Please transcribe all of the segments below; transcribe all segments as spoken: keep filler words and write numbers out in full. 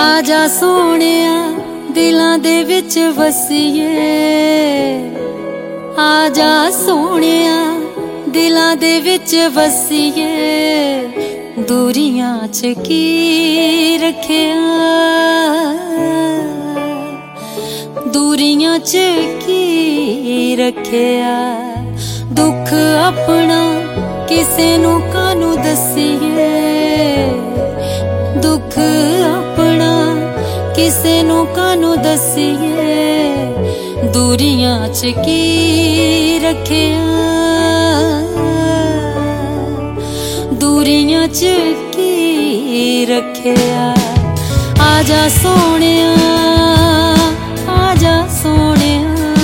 आजा सोहणिया दिलां दे विच वसीए, आजा सोहणिया दिलां दे विच वसीए। दूरियां च की रखिया, दूरियां च की रखिया। दुख अपना किसे नू कानू दसीए, दुख अपना किसे नू कानू दसीए। दूरियां च की रखिया, दूरियां च की रखिया। आजा सोहणिया, आजा सोहणिया।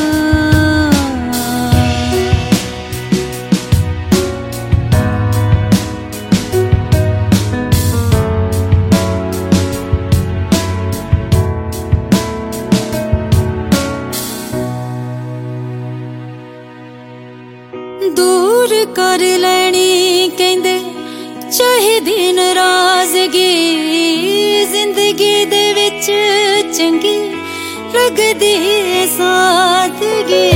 दूर कर लैनी कहंदे चाहिदी नाराजगी, जिंदगी दे विच चंगी लगदी सादगी।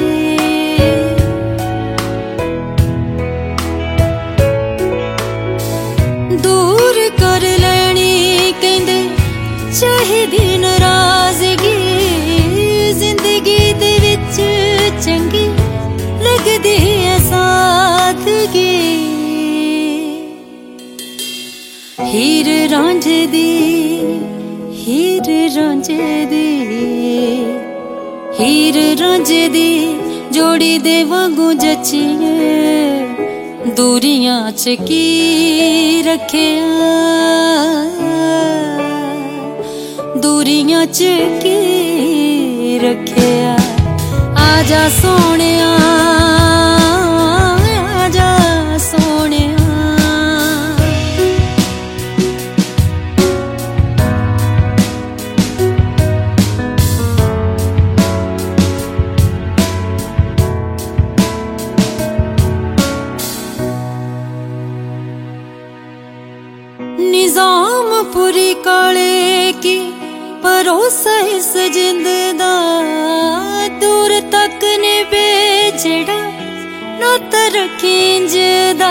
दूर कर लैनी कहंदे चाहिदी नाराजगी, जिंदगी दे विच चंगी लगदी सादगी। हीर रांझे दी, हीर रांझे दी, हीर रांझे दी जोड़ी दे वांगू जचिए। दूरियां च की रखिया, दूरियां च की रखिया। आजा सोहणिया, आजा सोहणिया। निजामपुरी काले की भरोसा इस जिंद दा, दूर तक ने बेजड़ा नाता रखी इंजदा।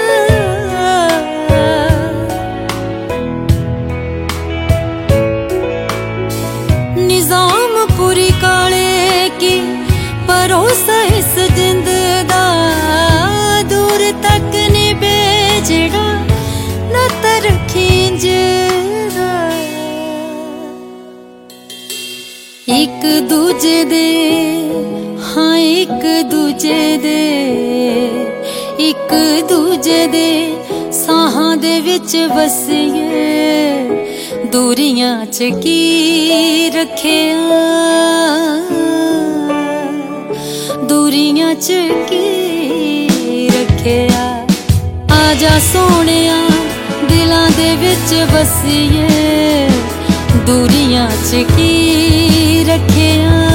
निजामपुरी काले की भरोसा इस जिंद दा, दूर तक ने बेजड़ा नाता रखी इंजदा। एक दूजे दे, हाँ एक दूजे दे, एक दूजे दे साहां दे विच वसीए। दूरियां च की रखिया, दूरियां च की रखिया। आजा सोहणिया दिलां दे विच वसीए। दूरियां च की रखिया।